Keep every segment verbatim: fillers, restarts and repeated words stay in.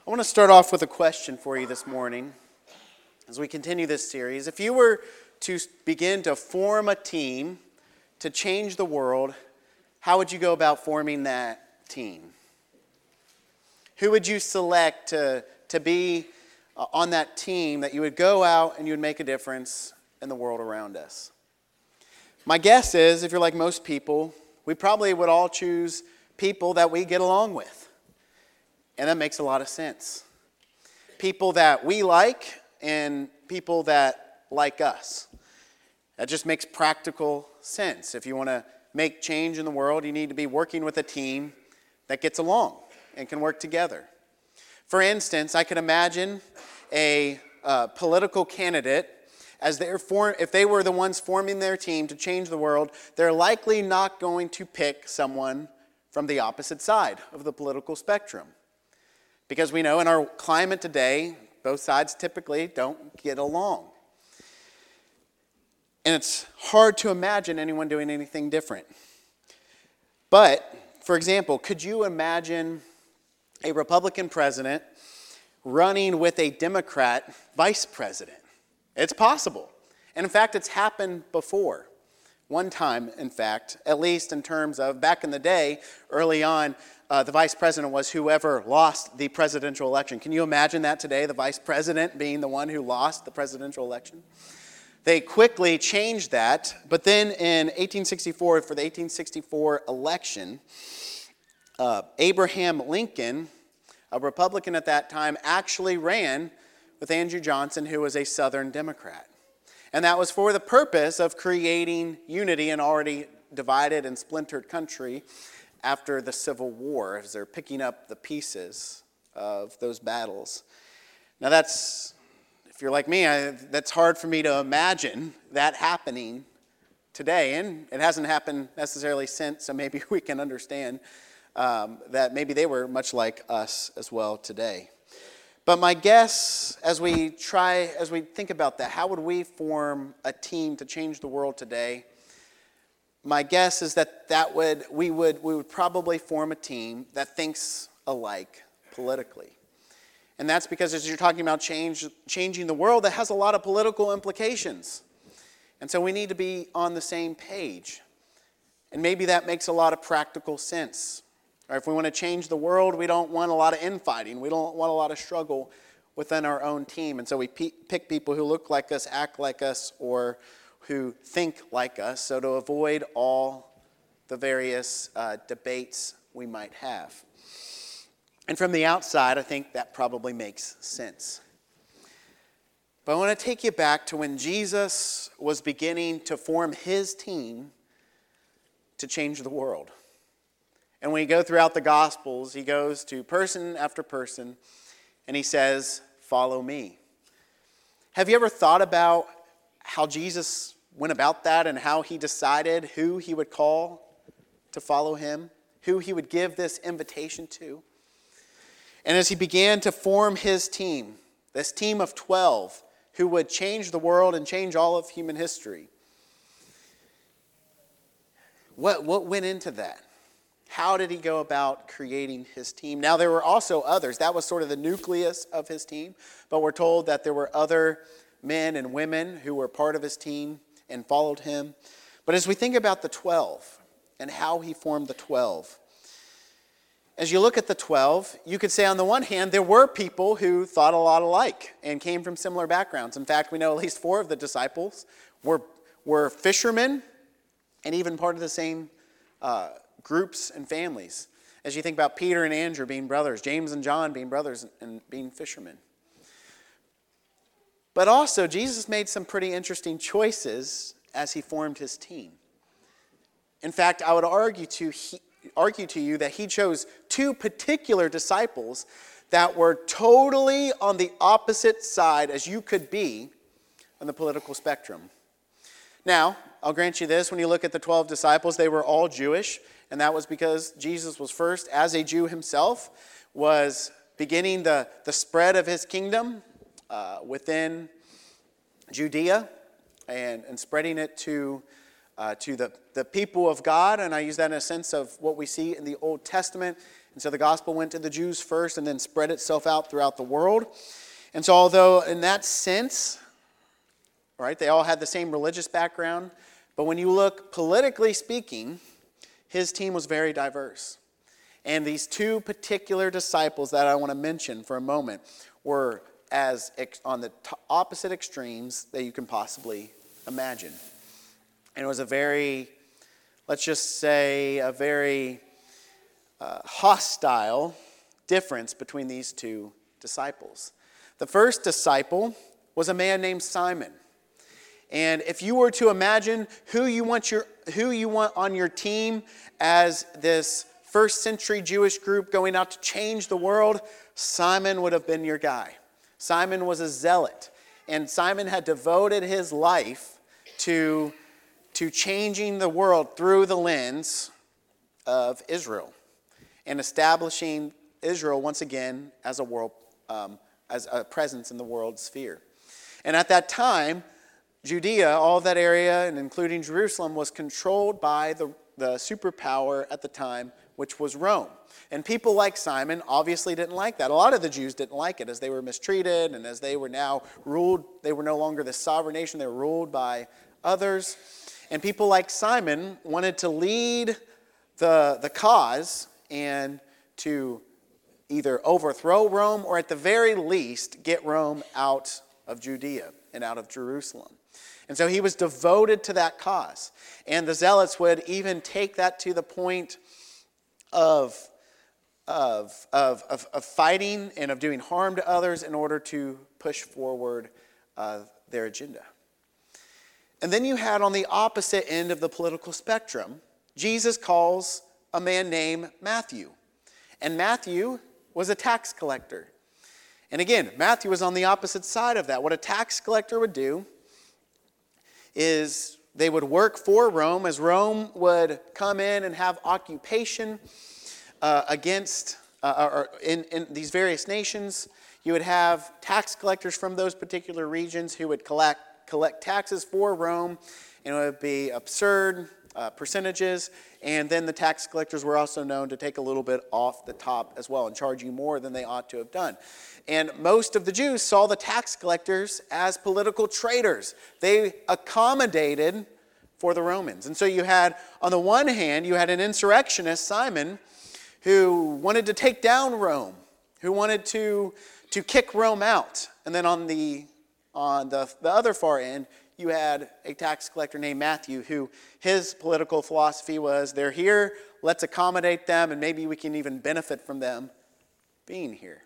I want to start off with a question for you this morning as we continue this series. If you were to begin to form a team to change the world, how would you go about forming that team? Who would you select to, to be uh, on that team that you would go out and you would make a difference in the world around us? My guess is, if you're like most people, we probably would all choose people that we get along with. And that makes a lot of sense. People that we like and people that like us. That just makes practical sense. If you want to make change in the world, you need to be working with a team that gets along and can work together. For instance, I can imagine a uh, political candidate, as they're form, if they were the ones forming their team to change the world, they're likely not going to pick someone from the opposite side of the political spectrum. Because we know in our climate today, both sides typically don't get along. And it's hard to imagine anyone doing anything different. But, for example, could you imagine a Republican president running with a Democrat vice president? It's possible. And in fact, it's happened before. One time, in fact, at least in terms of back in the day, early on, uh, the vice president was whoever lost the presidential election. Can you imagine that today, the vice president being the one who lost the presidential election? They quickly changed that, but then in eighteen sixty-four, for the eighteen sixty-four election, uh, Abraham Lincoln, a Republican at that time, actually ran with Andrew Johnson, who was a Southern Democrat. And that was for the purpose of creating unity in an already divided and splintered country after the Civil War, as they're picking up the pieces of those battles. Now that's, if you're like me, I, that's hard for me to imagine that happening today. And it hasn't happened necessarily since, so maybe we can understand um, that maybe they were much like us as well today. But my guess, as we try, as we think about that, how would we form a team to change the world today? My guess is that that would we would we would probably form a team that thinks alike politically, and that's because as you're talking about change, changing the world, that has a lot of political implications, and so we need to be on the same page, and maybe that makes a lot of practical sense. Or if we want to change the world, we don't want a lot of infighting. We don't want a lot of struggle within our own team. And so we pe- pick people who look like us, act like us, or who think like us, so to avoid all the various uh, debates we might have. And from the outside, I think that probably makes sense. But I want to take you back to when Jesus was beginning to form his team to change the world. And when you go throughout the Gospels, he goes to person after person, and he says, "Follow me." Have you ever thought about how Jesus went about that and how he decided who he would call to follow him, who he would give this invitation to? And as he began to form his team, this team of twelve, who would change the world and change all of human history, what, what went into that? How did he go about creating his team? Now, there were also others. That was sort of the nucleus of his team. But we're told that there were other men and women who were part of his team and followed him. But as we think about the twelve and how he formed the twelve, as you look at the twelve, you could say on the one hand, there were people who thought a lot alike and came from similar backgrounds. In fact, we know at least four of the disciples were, were fishermen and even part of the same uh groups and families. As you think about Peter and Andrew being brothers, James and John being brothers and being fishermen. But also, Jesus made some pretty interesting choices as he formed his team. In fact, I would argue to, he, argue to you that he chose two particular disciples that were totally on the opposite side as you could be on the political spectrum. Now, I'll grant you this, when you look at the twelve disciples, they were all Jewish. And that was because Jesus was first, as a Jew himself, was beginning the, the spread of his kingdom uh, within Judea and, and spreading it to, uh, to the, the people of God. And I use that in a sense of what we see in the Old Testament And so the gospel went to the Jews first and then spread itself out throughout the world. And so although in that sense, right, they all had the same religious background, but when you look politically speaking, his team was very diverse. And these two particular disciples that I want to mention for a moment were as ex- on the t- opposite extremes that you can possibly imagine. And it was a very, let's just say, a very uh, hostile difference between these two disciples. The first disciple was a man named Simon. And if you were to imagine who you want your who you want on your team as this first century Jewish group going out to change the world, Simon would have been your guy. Simon was a zealot, and Simon had devoted his life to, to changing the world through the lens of Israel and establishing Israel once again as a world, um, as a presence in the world sphere. And at that time, Judea, all of that area, and including Jerusalem, was controlled by the, the superpower at the time, which was Rome. And people like Simon obviously didn't like that. A lot of the Jews didn't like it as they were mistreated and as they were now ruled, they were no longer the sovereign nation, they were ruled by others. And people like Simon wanted to lead the, the cause and to either overthrow Rome or at the very least get Rome out of Judea and out of Jerusalem. And so he was devoted to that cause. And the zealots would even take that to the point of, of, of, of, of fighting and of doing harm to others in order to push forward uh, their agenda. And then you had on the opposite end of the political spectrum, Jesus calls a man named Matthew. And Matthew was a tax collector. And again, Matthew was on the opposite side of that. What a tax collector would do is they would work for Rome as Rome would come in and have occupation uh, against uh, or in, in these various nations. You would have tax collectors from those particular regions who would collect collect taxes for Rome, and it would be absurd uh, percentages. And then the tax collectors were also known to take a little bit off the top as well and charge you more than they ought to have done. And most of the Jews saw the tax collectors as political traitors. They accommodated for the Romans. And so you had, on the one hand, you had an insurrectionist, Simon, who wanted to take down Rome, who wanted to, to kick Rome out. And then on the on the, the other far end, you had a tax collector named Matthew, who his political philosophy was, they're here, let's accommodate them, and maybe we can even benefit from them being here.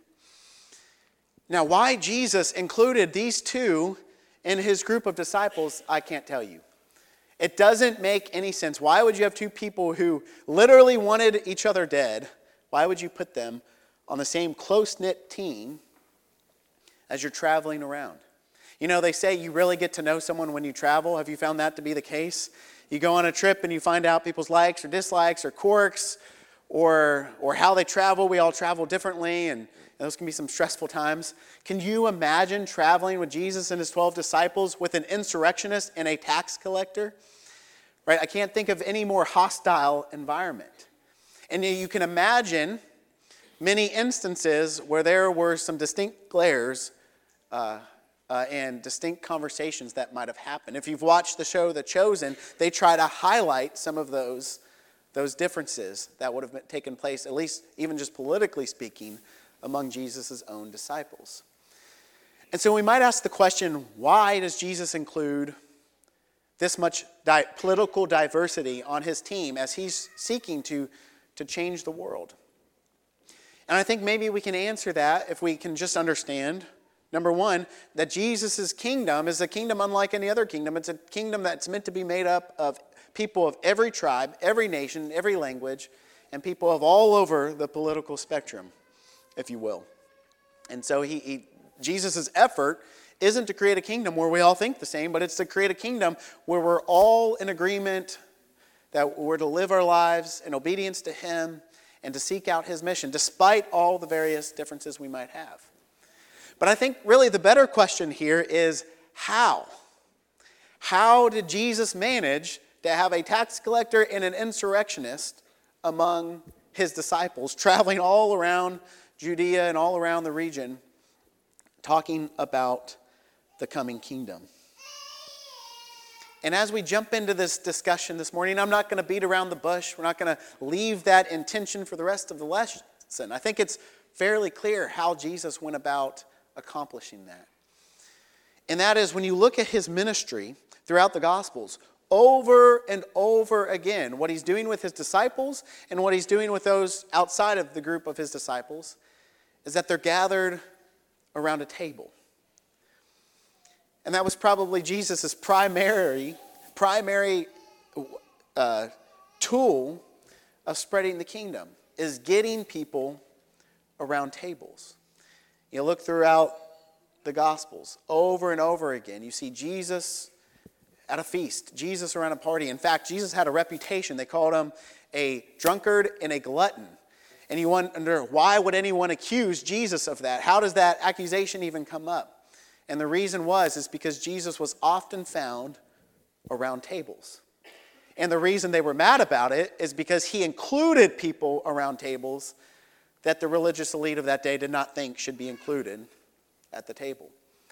Now, why Jesus included these two in his group of disciples, I can't tell you. It doesn't make any sense. Why would you have two people who literally wanted each other dead? Why would you put them on the same close-knit team as you're traveling around? You know, they say you really get to know someone when you travel. Have you found that to be the case? You go on a trip and you find out people's likes or dislikes or quirks or, or how they travel. We all travel differently, and those can be some stressful times. Can you imagine traveling with Jesus and his twelve disciples with an insurrectionist and a tax collector? Right? I can't think of any more hostile environment. And you can imagine many instances where there were some distinct glares uh, uh, and distinct conversations that might have happened. If you've watched the show The Chosen, they try to highlight some of those, those differences that would have been, taken place, at least even just politically speaking, among Jesus' own disciples. And so we might ask the question, why does Jesus include this much di- political diversity on his team as he's seeking to, to change the world? And I think maybe we can answer that if we can just understand, number one, that Jesus' kingdom is a kingdom unlike any other kingdom. It's a kingdom that's meant to be made up of people of every tribe, every nation, every language, and people of all over the political spectrum, if you will. And so he, he Jesus' effort isn't to create a kingdom where we all think the same, but it's to create a kingdom where we're all in agreement that we're to live our lives in obedience to him and to seek out his mission, despite all the various differences we might have. But I think really the better question here is how? How did Jesus manage to have a tax collector and an insurrectionist among his disciples, traveling all around Judea and all around the region, talking about the coming kingdom. And as we jump into this discussion this morning, I'm not going to beat around the bush. We're not going to leave that intention for the rest of the lesson. I think it's fairly clear how Jesus went about accomplishing that. And that is, when you look at his ministry throughout the Gospels, over and over again, what he's doing with his disciples and what he's doing with those outside of the group of his disciples is that they're gathered around a table. And that was probably Jesus' primary, primary uh, tool of spreading the kingdom, is getting people around tables. You look throughout the Gospels, over and over again, you see Jesus at a feast, Jesus around a party. In fact, Jesus had a reputation. They called him a drunkard and a glutton. And you wonder, why would anyone accuse Jesus of that? How does that accusation even come up? And the reason was, is because Jesus was often found around tables. And the reason they were mad about it is because he included people around tables that the religious elite of that day did not think should be included at the table.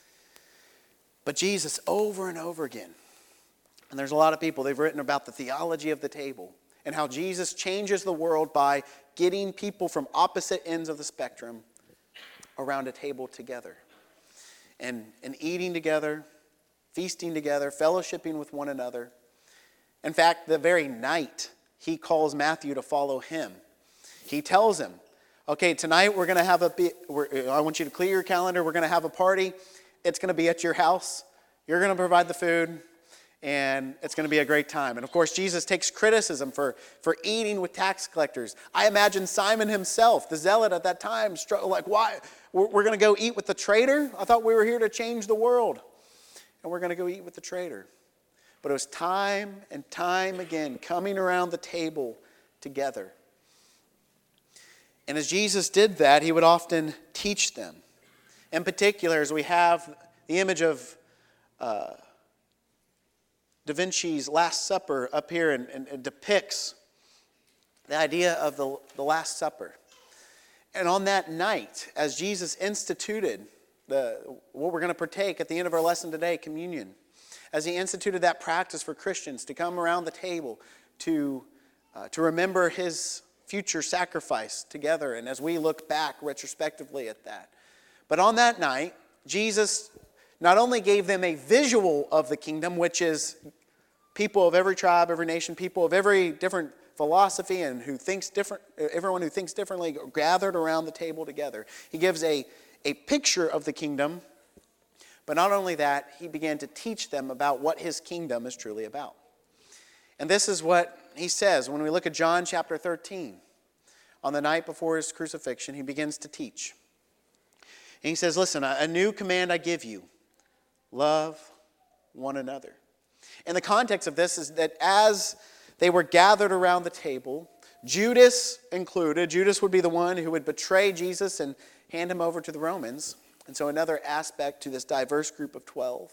But Jesus, over and over again, and there's a lot of people, they've written about the theology of the table and how Jesus changes the world by getting people from opposite ends of the spectrum around a table together. And, and eating together, feasting together, fellowshipping with one another. In fact, the very night he calls Matthew to follow him, he tells him, okay, tonight we're going to have a, we're, I want you to clear your calendar, we're going to have a party. It's going to be at your house. You're going to provide the food, and it's going to be a great time. And of course, Jesus takes criticism for, for eating with tax collectors. I imagine Simon himself, the zealot at that time, like, why? We're, we're going to go eat with the traitor? I thought we were here to change the world. And we're going to go eat with the traitor. But it was time and time again coming around the table together. And as Jesus did that, he would often teach them. In particular, as we have the image of uh, Da Vinci's Last Supper up here, and, and, and depicts the idea of the, the Last Supper. And on that night, as Jesus instituted the what we're going to partake at the end of our lesson today, communion, as he instituted that practice for Christians to come around the table to, uh, to remember his future sacrifice together, and as we look back retrospectively at that. But on that night, Jesus not only gave them a visual of the kingdom, which is people of every tribe, every nation, people of every different philosophy and who thinks different, everyone who thinks differently gathered around the table together. He gives a, a picture of the kingdom, but not only that, he began to teach them about what his kingdom is truly about. And this is what he says when we look at John chapter thirteen. On the night before his crucifixion, he begins to teach. And he says, listen, a new command I give you, love one another. And the context of this is that as they were gathered around the table, Judas included, Judas would be the one who would betray Jesus and hand him over to the Romans. And so another aspect to this diverse group of twelve.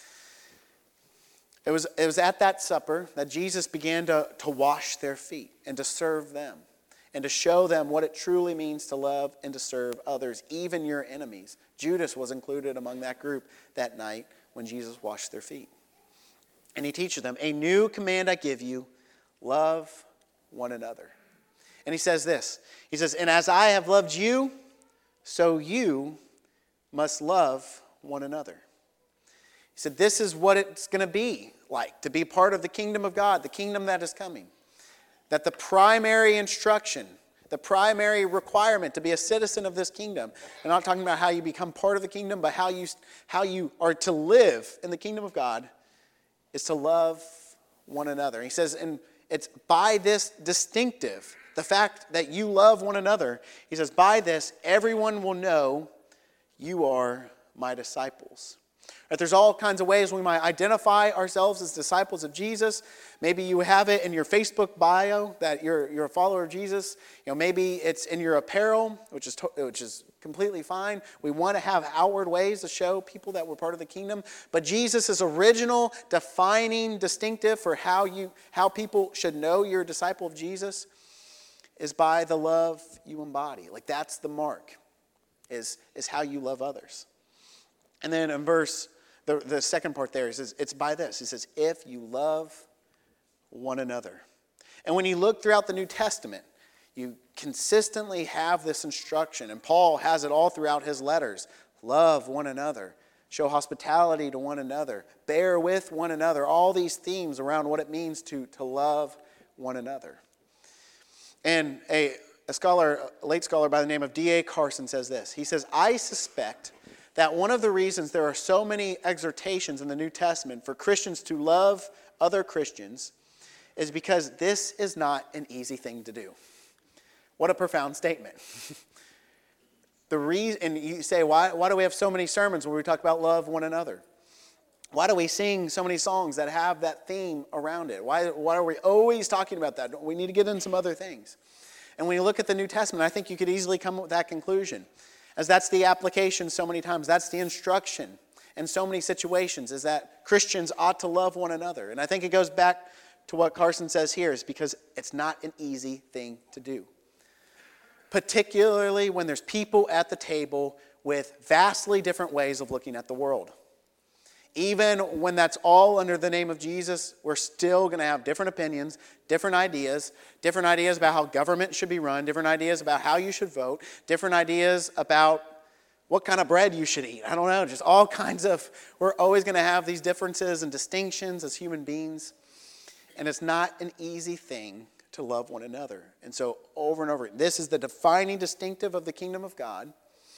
It was, it was at that supper that Jesus began to, to wash their feet and to serve them and to show them what it truly means to love and to serve others, even your enemies. Judas was included among that group that night when Jesus washed their feet. And he teaches them, a new command I give you, love one another. And he says this, he says, and as I have loved you, so you must love one another. He said, this is what it's going to be like to be part of the kingdom of God, the kingdom that is coming. That the primary instruction, the primary requirement to be a citizen of this kingdom, I'm not talking about how you become part of the kingdom, but how you, how you are to live in the kingdom of God, is to love one another. He says, and it's by this distinctive, the fact that you love one another, he says, by this, everyone will know you are my disciples. Right, there's all kinds of ways we might identify ourselves as disciples of Jesus. Maybe you have it in your Facebook bio that you're, you're a follower of Jesus. You know, maybe it's in your apparel, which is to, which is completely fine. We want to have outward ways to show people that we're part of the kingdom. But Jesus' original defining distinctive for how you how people should know you're a disciple of Jesus is by the love you embody. Like that's the mark, is, is how you love others. And then in verse, the, the second part there, he says, it's by this. He says, if you love one another. And when you look throughout the New Testament, you consistently have this instruction. And Paul has it all throughout his letters. Love one another. Show hospitality to one another. Bear with one another. All these themes around what it means to, to love one another. And a, a scholar, a late scholar by the name of D A Carson says this. He says, I suspect that one of the reasons there are so many exhortations in the New Testament for Christians to love other Christians is because this is not an easy thing to do. What a profound statement. The reason, and you say, why, why do we have so many sermons where we talk about love one another? Why do we sing so many songs that have that theme around it? Why, why are we always talking about that? We need to get into some other things. And when you look at the New Testament, I think you could easily come up with that conclusion, as that's the application so many times. That's the instruction in so many situations, is that Christians ought to love one another. And I think it goes back to what Carson says here, is because it's not an easy thing to do. Particularly when there's people at the table with vastly different ways of looking at the world. Even when that's all under the name of Jesus, we're still going to have different opinions, different ideas, different ideas about how government should be run, different ideas about how you should vote, different ideas about what kind of bread you should eat. I don't know, just all kinds of, we're always going to have these differences and distinctions as human beings. And it's not an easy thing to love one another. And so over and over, this is the defining distinctive of the kingdom of God.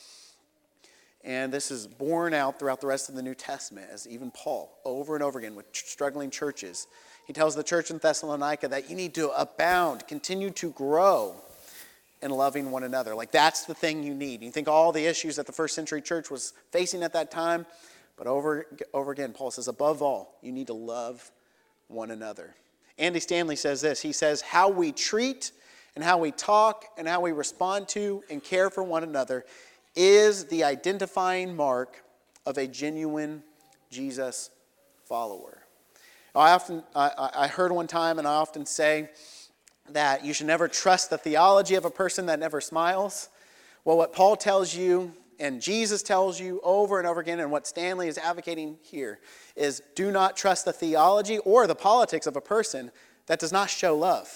And this is borne out throughout the rest of the New Testament, as even Paul, over and over again with struggling churches. He tells the church in Thessalonica that you need to abound, continue to grow in loving one another. Like that's the thing you need. You think all the issues that the first century church was facing at that time, but over, over again, Paul says, above all, you need to love one another. Andy Stanley says this. He says, how we treat and how we talk and how we respond to and care for one another is the identifying mark of a genuine Jesus follower. I often, I, I heard one time, and I often say that you should never trust the theology of a person that never smiles. Well, what Paul tells you and Jesus tells you over and over again, and what Stanley is advocating here, is do not trust the theology or the politics of a person that does not show love.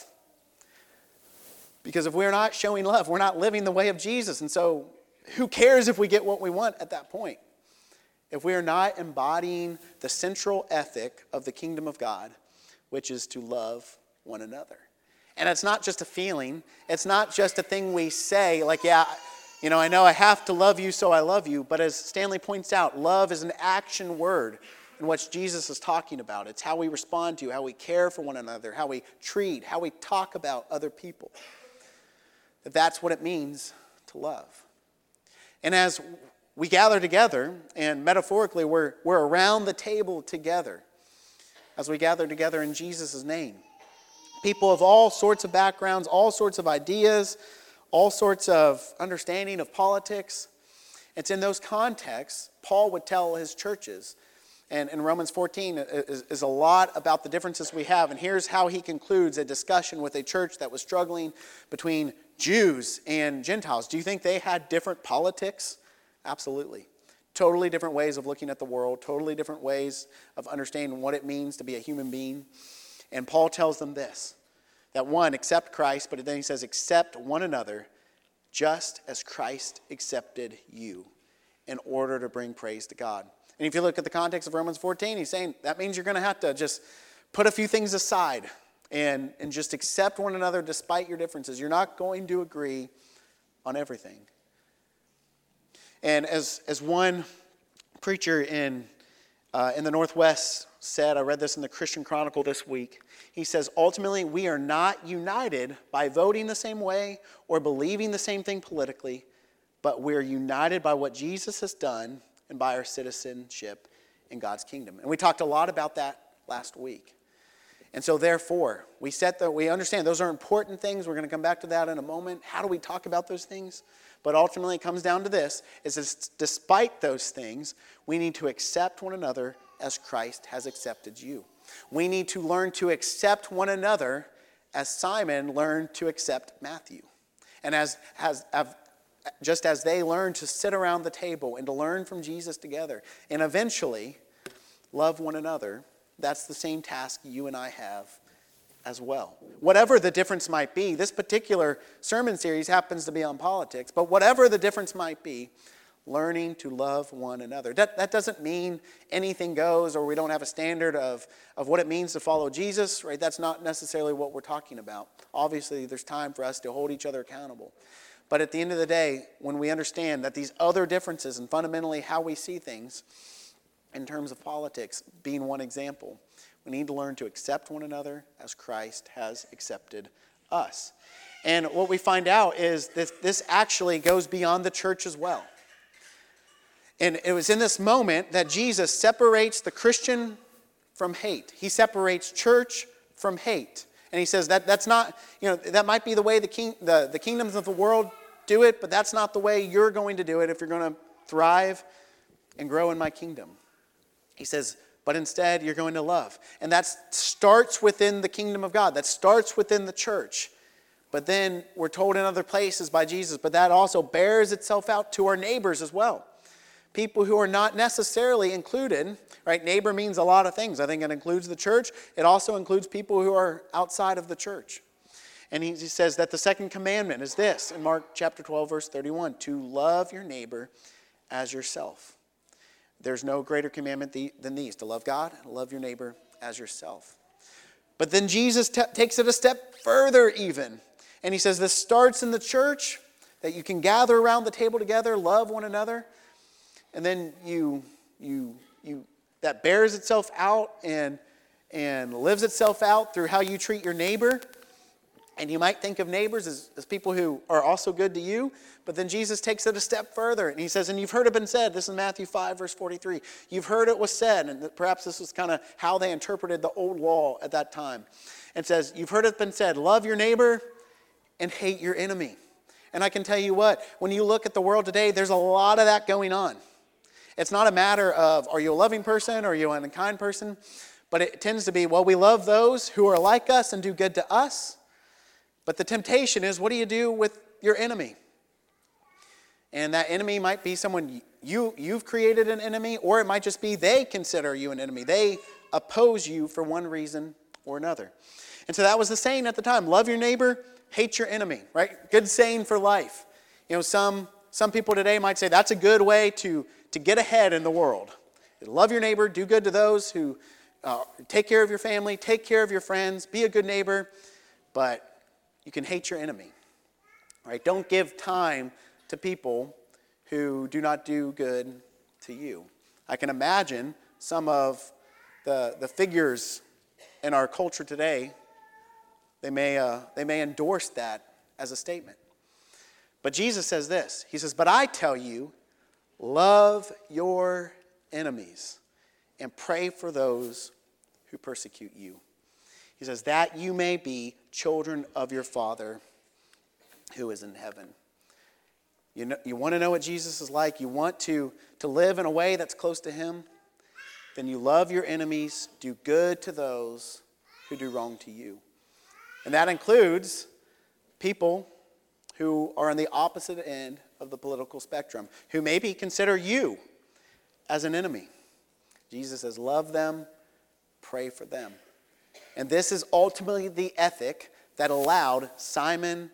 Because if we're not showing love, we're not living the way of Jesus. And so who cares if we get what we want at that point? If we are not embodying the central ethic of the kingdom of God, which is to love one another. And it's not just a feeling. It's not just a thing we say, like, yeah, you know, I know I have to love you, so I love you. But as Stanley points out, love is an action word in what Jesus is talking about. It's how we respond to, how we care for one another, how we treat, how we talk about other people. That's what it means to love. And as we gather together, and metaphorically, we're, we're around the table together, as we gather together in Jesus' name. People of all sorts of backgrounds, all sorts of ideas, all sorts of understanding of politics. It's in those contexts Paul would tell his churches. And in Romans fourteen is, is a lot about the differences we have. And here's how he concludes a discussion with a church that was struggling between Jews and Gentiles. Do you think they had different politics? Absolutely. Totally different ways of looking at the world, totally different ways of understanding what it means to be a human being. And Paul tells them this, that one, accept Christ, but then he says, accept one another just as Christ accepted you in order to bring praise to God. And if you look at the context of Romans fourteen, he's saying that means you're going to have to just put a few things aside and, and just accept one another despite your differences. You're not going to agree on everything. And as, as one preacher in, uh, in the Northwest said, I read this in the Christian Chronicle this week, he says, ultimately, we are not united by voting the same way or believing the same thing politically, but we're united by what Jesus has done and by our citizenship in God's kingdom. And we talked a lot about that last week. And so therefore, we set the, we understand those are important things. We're going to come back to that in a moment. How do we talk about those things? But ultimately it comes down to this, is that despite those things, we need to accept one another as Christ has accepted you. We need to learn to accept one another as Simon learned to accept Matthew. And as, as, as just as they learned to sit around the table and to learn from Jesus together and eventually love one another, that's the same task you and I have as well. Whatever the difference might be, this particular sermon series happens to be on politics, but whatever the difference might be, learning to love one another. That, that doesn't mean anything goes or we don't have a standard of, of what it means to follow Jesus, right? That's not necessarily what we're talking about. Obviously, there's time for us to hold each other accountable. But at the end of the day, when we understand that these other differences and fundamentally how we see things in terms of politics being one example, we need to learn to accept one another as Christ has accepted us. And what we find out is that this actually goes beyond the church as well. And it was in this moment that Jesus separates the Christian from hate. He separates church from hate. And he says that that's not, you know, that might be the way the, king, the, the kingdoms of the world do it, but that's not the way you're going to do it if you're going to thrive and grow in my kingdom. He says, but instead you're going to love. And that starts within the kingdom of God. That starts within the church. But then we're told in other places by Jesus, but that also bears itself out to our neighbors as well. People who are not necessarily included, right? Neighbor means a lot of things. I think it includes the church. It also includes people who are outside of the church. And he, he says that the second commandment is this, in Mark chapter twelve, verse thirty-one, to love your neighbor as yourself. There's no greater commandment than these, to love God and love your neighbor as yourself. But then Jesus t- takes it a step further even. And he says this starts in the church, that you can gather around the table together, love one another. And then you, you, you, that bears itself out and, and lives itself out through how you treat your neighbor. And you might think of neighbors as, as people who are also good to you, but then Jesus takes it a step further. And he says, and you've heard it been said, this is Matthew five, verse forty-three. You've heard it was said, and perhaps this was kind of how they interpreted the old law at that time. It says, you've heard it been said, love your neighbor and hate your enemy. And I can tell you what, when you look at the world today, there's a lot of that going on. It's not a matter of, are you a loving person or are you an unkind person? But it tends to be, well, we love those who are like us and do good to us. But the temptation is, what do you do with your enemy? And that enemy might be someone you, you've created an enemy, or it might just be they consider you an enemy. They oppose you for one reason or another. And so that was the saying at the time, love your neighbor, hate your enemy, right? Good saying for life. You know, some, some people today might say that's a good way to to get ahead in the world. Love your neighbor, do good to those who uh, take care of your family, take care of your friends, be a good neighbor, but you can hate your enemy. Right? Don't give time to people who do not do good to you. I can imagine some of the, the figures in our culture today, they may, uh, they may endorse that as a statement. But Jesus says this, he says, but I tell you, love your enemies and pray for those who persecute you. He says, that you may be children of your Father who is in heaven. You know, you want to know what Jesus is like? You want to, to live in a way that's close to him? Then you love your enemies, do good to those who do wrong to you. And that includes people who are on the opposite end of the political spectrum, who maybe consider you as an enemy. Jesus says, love them, pray for them. And this is ultimately the ethic that allowed Simon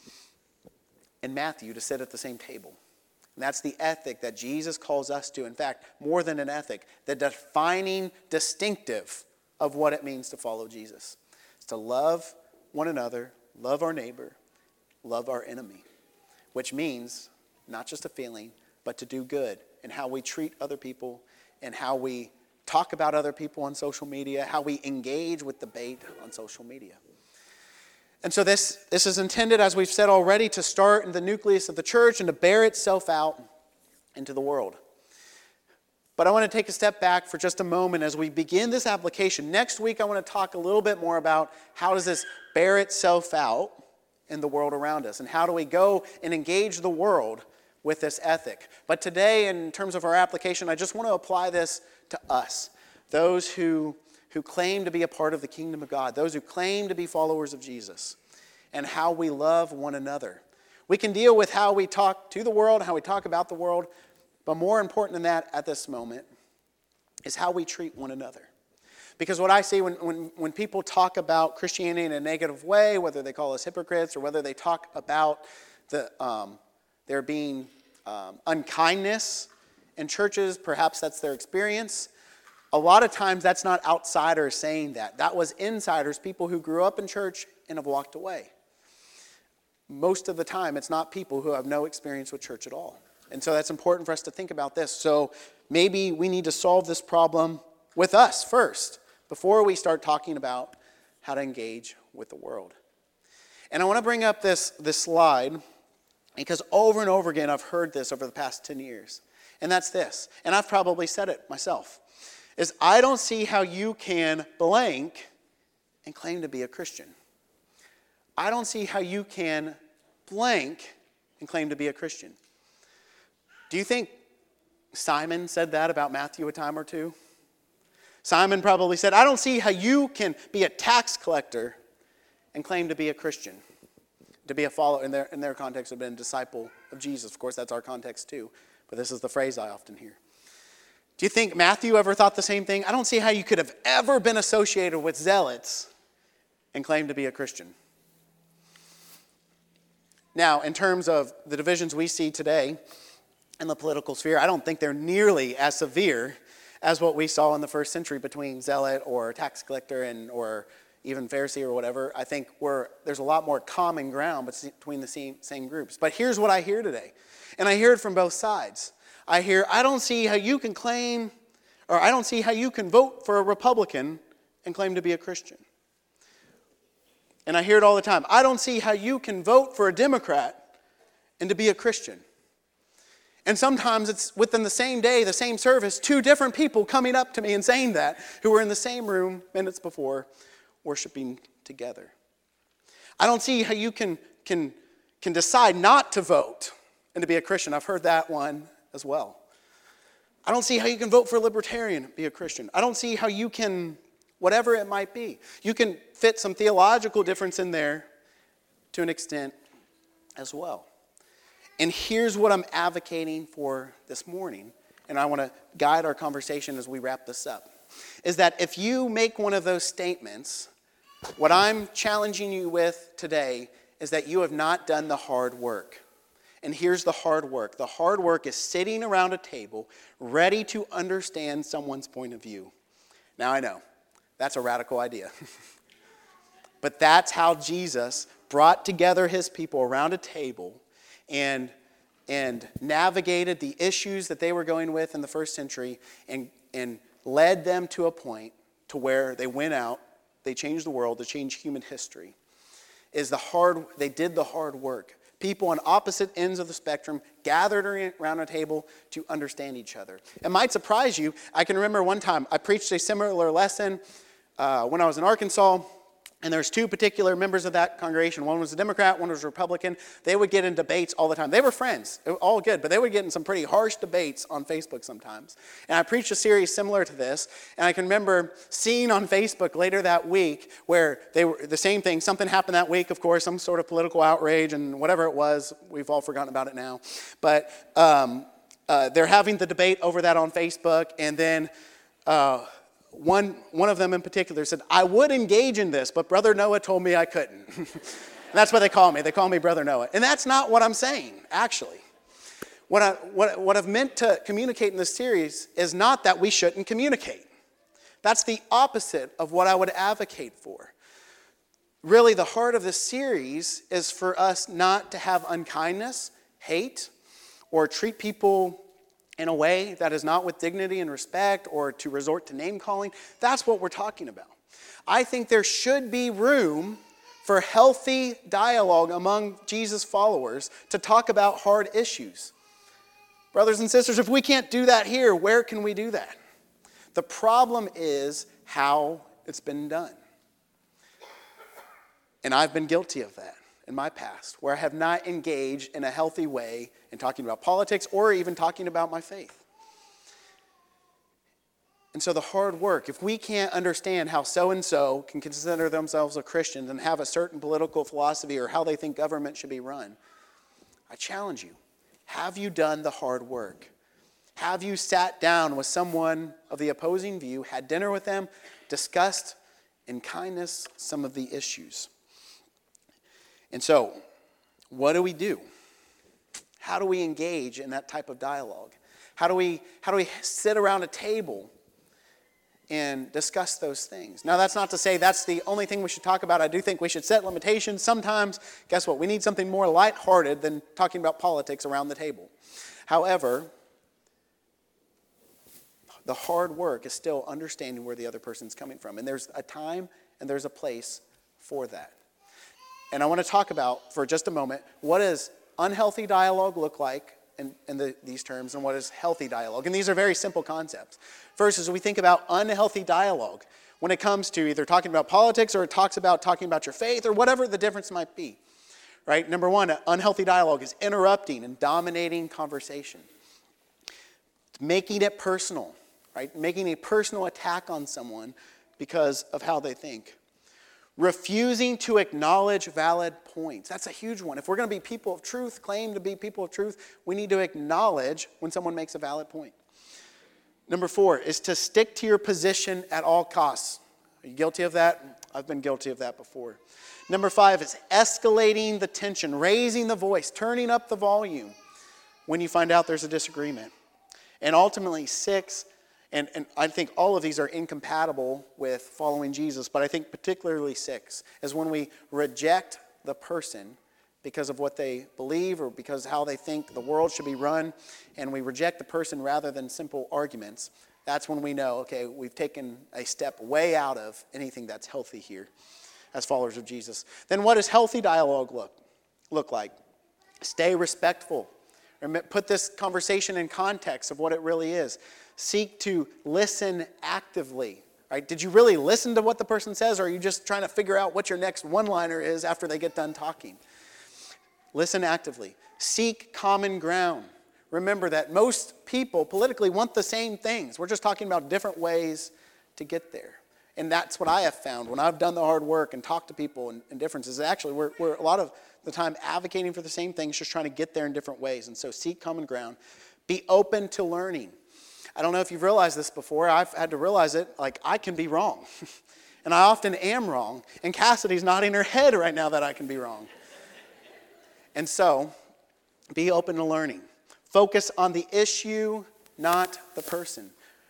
and Matthew to sit at the same table. And that's the ethic that Jesus calls us to. In fact, more than an ethic, the defining distinctive of what it means to follow Jesus. It's to love one another, love our neighbor, love our enemy, which means not just a feeling, but to do good in how we treat other people and how we talk about other people on social media, how we engage with debate on social media. And so this, this is intended, as we've said already, to start in the nucleus of the church and to bear itself out into the world. But I want to take a step back for just a moment as we begin this application. Next week, I want to talk a little bit more about how does this bear itself out in the world around us, and how do we go and engage the world with this ethic. But today, in terms of our application, I just want to apply this to us, those who, who claim to be a part of the kingdom of God, those who claim to be followers of Jesus, and how we love one another. We can deal with how we talk to the world, how we talk about the world, but more important than that at this moment is how we treat one another. Because what I see when, when, when people talk about Christianity in a negative way, whether they call us hypocrites or whether they talk about the um, there being um, unkindness in churches, perhaps that's their experience. A lot of times that's not outsiders saying that. That was insiders, people who grew up in church and have walked away. Most of the time, it's not people who have no experience with church at all. And so that's important for us to think about this. So maybe we need to solve this problem with us first, before we start talking about how to engage with the world. And I want to bring up this, this slide because over and over again I've heard this over the past ten years. And that's this. And I've probably said it myself. Is I don't see how you can blank and claim to be a Christian. I don't see how you can blank and claim to be a Christian. Do you think Simon said that about Matthew a time or two? Simon probably said, I don't see how you can be a tax collector and claim to be a Christian, to be a follower. In their, in their context, have been a disciple of Jesus. Of course, that's our context too. But this is the phrase I often hear. Do you think Matthew ever thought the same thing? I don't see how you could have ever been associated with zealots and claim to be a Christian. Now, in terms of the divisions we see today in the political sphere, I don't think they're nearly as severe as what we saw in the first century between zealot or tax collector and or even Pharisee or whatever. I think we're, there's a lot more common ground between the same, same groups. But here's what I hear today, and I hear it from both sides. I hear, I don't see how you can claim, or I don't see how you can vote for a Republican and claim to be a Christian. And I hear it all the time. I don't see how you can vote for a Democrat and to be a Christian. And sometimes it's within the same day, the same service, two different people coming up to me and saying that, who were in the same room minutes before worshiping together. I don't see how you can, can, can decide not to vote and to be a Christian. I've heard that one as well. I don't see how you can vote for a libertarian and be a Christian. I don't see how you can, whatever it might be. You can fit some theological difference in there to an extent as well. And here's what I'm advocating for this morning, and I want to guide our conversation as we wrap this up, is that if you make one of those statements, what I'm challenging you with today is that you have not done the hard work. And here's the hard work. The hard work is sitting around a table ready to understand someone's point of view. Now I know, that's a radical idea. But that's how Jesus brought together his people around a table and, and navigated the issues that they were going with in the first century and, and led them to a point to where they went out, they changed the world, they changed human history. Is the hard, they did the hard work. People on opposite ends of the spectrum gathered around a table to understand each other. It might surprise you. I can remember one time I preached a similar lesson uh, when I was in Arkansas. And there's two particular members of that congregation. One was a Democrat, one was a Republican. They would get in debates all the time. They were friends, all good, but they would get in some pretty harsh debates on Facebook sometimes. And I preached a series similar to this, and I can remember seeing on Facebook later that week where they were the same thing. Something happened that week, of course, some sort of political outrage and whatever it was. We've all forgotten about it now. But um, uh, they're having the debate over that on Facebook, and then Uh, One one of them in particular said, I would engage in this, but Brother Noah told me I couldn't. And that's what they call me. They call me Brother Noah. And that's not what I'm saying, actually. What, I, what, what I've meant to communicate in this series is not that we shouldn't communicate. That's the opposite of what I would advocate for. Really, the heart of this series is for us not to have unkindness, hate, or treat people in a way that is not with dignity and respect, or to resort to name calling. That's what we're talking about. I think there should be room for healthy dialogue among Jesus followers to talk about hard issues. Brothers and sisters, if we can't do that here, where can we do that? The problem is how it's been done. And I've been guilty of that in my past, where I have not engaged in a healthy way in talking about politics or even talking about my faith. And so the hard work, if we can't understand how so-and-so can consider themselves a Christian and have a certain political philosophy or how they think government should be run, I challenge you, have you done the hard work? Have you sat down with someone of the opposing view, had dinner with them, discussed in kindness some of the issues? And so, what do we do? How do we engage in that type of dialogue? How do we, how do we sit around a table and discuss those things? Now, that's not to say that's the only thing we should talk about. I do think we should set limitations. Sometimes, guess what? We need something more lighthearted than talking about politics around the table. However, the hard work is still understanding where the other person's coming from. And there's a time and there's a place for that. And I want to talk about, for just a moment, what does unhealthy dialogue look like in, in the, these terms, and what is healthy dialogue. And these are very simple concepts. First, as we think about unhealthy dialogue, when it comes to either talking about politics or it talks about talking about your faith or whatever the difference might be, right? Number one, unhealthy dialogue is interrupting and dominating conversation. It's making it personal. Right? Making a personal attack on someone because of how they think. Refusing to acknowledge valid points. That's a huge one. If we're going to be people of truth, claim to be people of truth, we need to acknowledge when someone makes a valid point. Number four is to stick to your position at all costs. Are you guilty of that? I've been guilty of that before. Number five is escalating the tension, raising the voice, turning up the volume when you find out there's a disagreement. And ultimately, six, And, and I think all of these are incompatible with following Jesus, but I think particularly six is when we reject the person because of what they believe or because of how they think the world should be run, and we reject the person rather than simple arguments. That's when we know, okay, we've taken a step way out of anything that's healthy here as followers of Jesus. Then what does healthy dialogue look, look like? Stay respectful. Put this conversation in context of what it really is. Seek to listen actively. Right? Did you really listen to what the person says, or are you just trying to figure out what your next one-liner is after they get done talking? Listen actively. Seek common ground. Remember that most people politically want the same things. We're just talking about different ways to get there. And that's what I have found when I've done the hard work and talked to people and, and differences. Actually, we're, we're a lot of the time advocating for the same things, just trying to get there in different ways. And so seek common ground. Be open to learning. I don't know if you've realized this before. I've had to realize it. Like, I can be wrong. And I often am wrong. And Cassidy's nodding her head right now that I can be wrong. And so, be open to learning. Focus on the issue, not the person.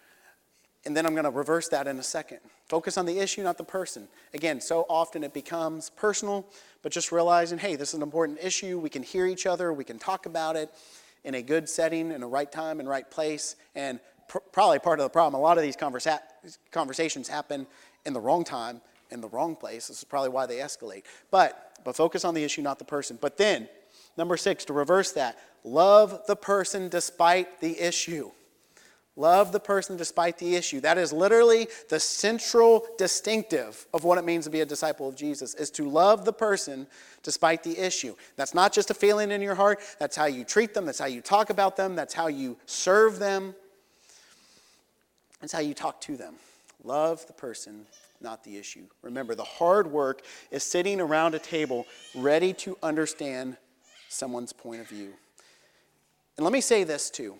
And then I'm going to reverse that in a second. Focus on the issue, not the person. Again, so often it becomes personal, but just realizing, hey, this is an important issue. We can hear each other. We can talk about it in a good setting, in a right time and right place. And pr- probably part of the problem, a lot of these conversa- conversations happen in the wrong time, in the wrong place. This is probably why they escalate. But, but focus on the issue, not the person. But then, number six, to reverse that, love the person despite the issue. Love the person despite the issue. That is literally the central distinctive of what it means to be a disciple of Jesus, is to love the person despite the issue. That's not just a feeling in your heart. That's how you treat them. That's how you talk about them. That's how you serve them. That's how you talk to them. Love the person, not the issue. Remember, the hard work is sitting around a table ready to understand someone's point of view. And let me say this too.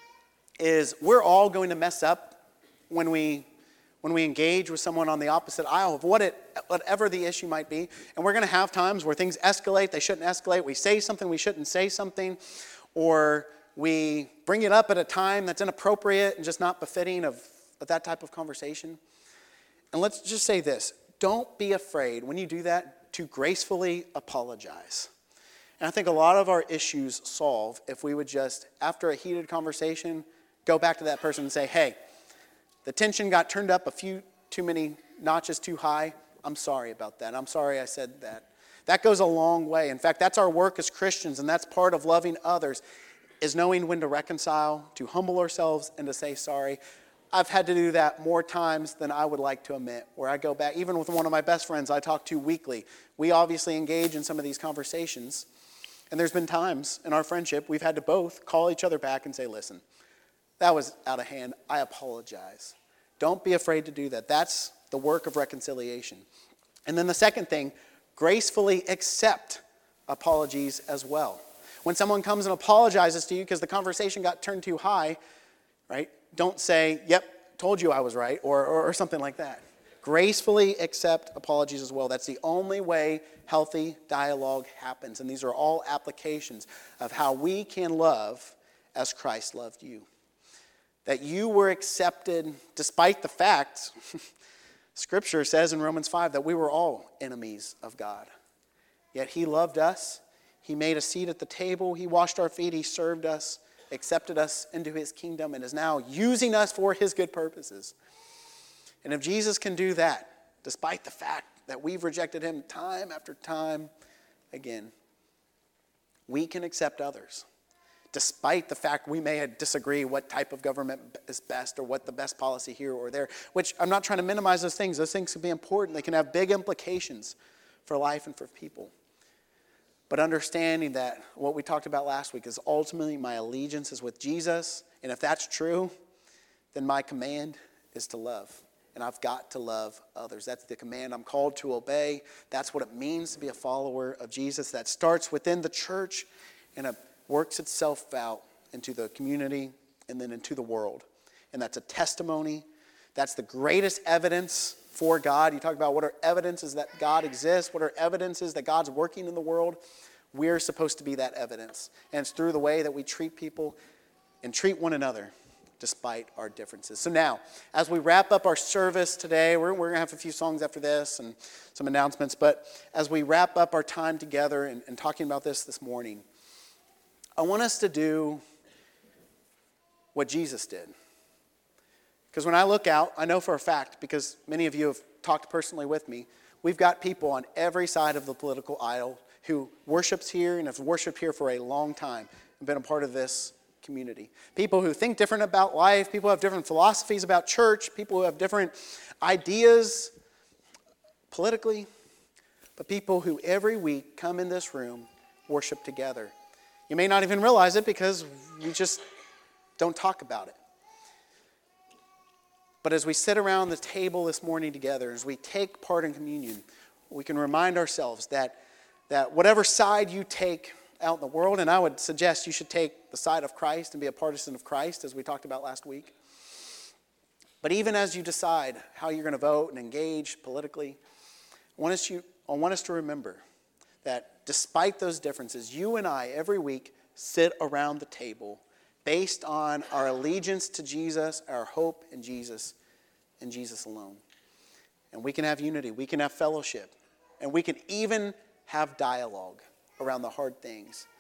Is we're all going to mess up when we when we engage with someone on the opposite aisle of what it, whatever the issue might be. And we're going to have times where things escalate, they shouldn't escalate. We say something, we shouldn't say something. Or we bring it up at a time that's inappropriate and just not befitting of, of that type of conversation. And let's just say this. Don't be afraid when you do that to gracefully apologize. And I think a lot of our issues solve if we would just, after a heated conversation, go back to that person and say, hey, the tension got turned up a few too many notches too high. I'm sorry about that. I'm sorry I said that. That goes a long way. In fact, that's our work as Christians, and that's part of loving others, is knowing when to reconcile, to humble ourselves, and to say sorry. I've had to do that more times than I would like to admit, where I go back, even with one of my best friends I talk to weekly. We obviously engage in some of these conversations, and there's been times in our friendship we've had to both call each other back and say, listen, that was out of hand. I apologize. Don't be afraid to do that. That's the work of reconciliation. And then the second thing, gracefully accept apologies as well. When someone comes and apologizes to you because the conversation got turned too high, right? Don't say, yep, told you I was right, or, or, or something like that. Gracefully accept apologies as well. That's the only way healthy dialogue happens. And these are all applications of how we can love as Christ loved you. That you were accepted despite the fact, Scripture says in Romans five, that we were all enemies of God. Yet he loved us. He made a seat at the table. He washed our feet. He served us, accepted us into his kingdom, and is now using us for his good purposes. And if Jesus can do that, despite the fact that we've rejected him time after time again, we can accept others. Despite the fact we may disagree what type of government is best or what the best policy here or there, which I'm not trying to minimize those things. Those things can be important. They can have big implications for life and for people. But understanding that what we talked about last week is ultimately my allegiance is with Jesus. And if that's true, then my command is to love. And I've got to love others. That's the command I'm called to obey. That's what it means to be a follower of Jesus. That starts within the church and it works itself out into the community and then into the world. And that's a testimony. That's the greatest evidence for God. You talk about what are evidences that God exists, what are evidences that God's working in the world. We're supposed to be that evidence. And it's through the way that we treat people and treat one another despite our differences. So now, as we wrap up our service today, we're, we're going to have a few songs after this and some announcements, but as we wrap up our time together and, and talking about this this morning, I want us to do what Jesus did. Because when I look out, I know for a fact, because many of you have talked personally with me, we've got people on every side of the political aisle who worships here and have worshiped here for a long time and been a part of this community. People who think different about life, people who have different philosophies about church, people who have different ideas politically, but people who every week come in this room, worship together. You may not even realize it because we just don't talk about it. But as we sit around the table this morning together, as we take part in communion, we can remind ourselves that, that whatever side you take out in the world, and I would suggest you should take the side of Christ and be a partisan of Christ, as we talked about last week. But even as you decide how you're going to vote and engage politically, I want us, you, I want us to remember that despite those differences, you and I every week sit around the table based on our allegiance to Jesus, our hope in Jesus, and Jesus alone. And we can have unity, we can have fellowship, and we can even have dialogue around the hard things.